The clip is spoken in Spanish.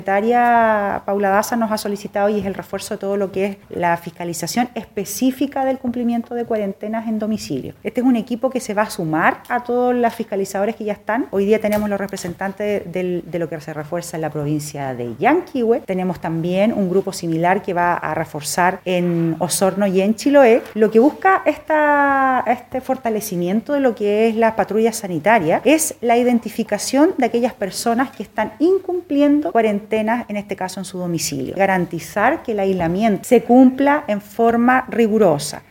La Paula Daza nos ha solicitado y es el refuerzo de todo lo que es la fiscalización específica del cumplimiento de cuarentenas en domicilio. Este es un equipo que se va a sumar a todos los fiscalizadores que ya están. Hoy día tenemos los representantes de lo que se refuerza en la provincia de Yanquihue. Tenemos también un grupo similar que va a reforzar en Osorno y en Chiloé. Lo que busca este fortalecimiento de lo que es la patrulla sanitaria es la identificación de aquellas personas que están incumpliendo cuarentenas, en este caso en su domicilio. Garantizar que el aislamiento se cumpla en forma rigurosa.